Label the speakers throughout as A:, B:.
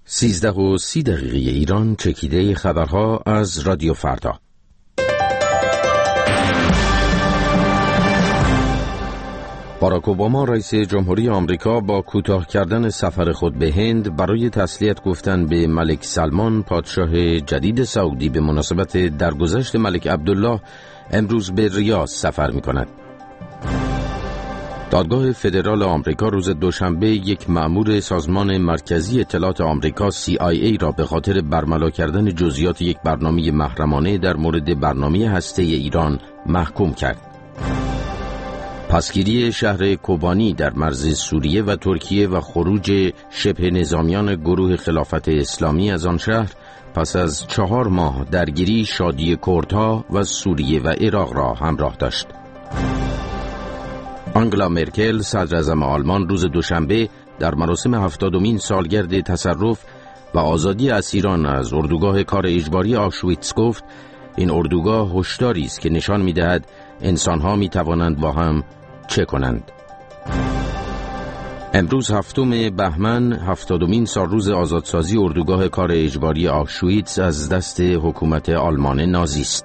A: 13:30 ایران. چکیده خبرها از رادیو فردا. باراک اوباما رئیس جمهوری آمریکا با کوتاه کردن سفر خود به هند برای تسلیت گفتن به ملک سلمان پادشاه جدید سعودی به مناسبت درگذشت ملک عبدالله امروز به ریاض سفر می‌کند. دادگاه فدرال آمریکا روز دوشنبه یک مأمور سازمان مرکزی اطلاعات آمریکا CIA را به خاطر برملا کردن جزئیات یک برنامه محرمانه در مورد برنامه هسته‌ای ایران محکوم کرد. پسگیری شهر کوبانی در مرز سوریه و ترکیه و خروج شبه نظامیان گروه خلافت اسلامی از آن شهر پس از 4 ماه درگیری شادی کردها و سوریه و عراق را همراه داشت. آنگلا مرکل صدراعظم آلمان روز دوشنبه در مراسم 70مین سالگرد تصرف و آزادی اسیران از اردوگاه کار اجباری آشویتس گفت این اردوگاه هشداری است که نشان می‌دهد انسان‌ها می‌توانند با هم چه کنند. امروز 7 بهمن 70مین سالروز آزادسازی اردوگاه کار اجباری آشویتس از دست حکومت آلمان نازی است.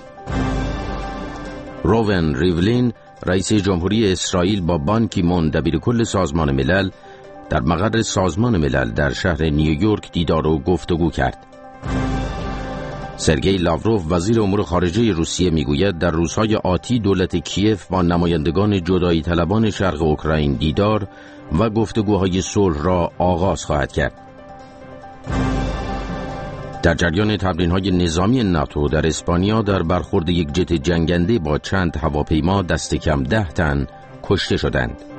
A: روون ریولین رئیس جمهوری اسرائیل با بان کی مون دبیرکل سازمان ملل در مقر سازمان ملل در شهر نیویورک دیدار و گفتگو کرد. سرگئی لاوروف وزیر امور خارجه روسیه میگوید در روزهای آتی دولت کیف با نمایندگان جدایی طلبان شرق اوکراین دیدار و گفتگوهای صلح را آغاز خواهد کرد. در جریان تمرین‌های نظامی ناتو در اسپانیا در برخورد یک جت جنگنده با چند هواپیما دست کم 10 تن کشته شدند.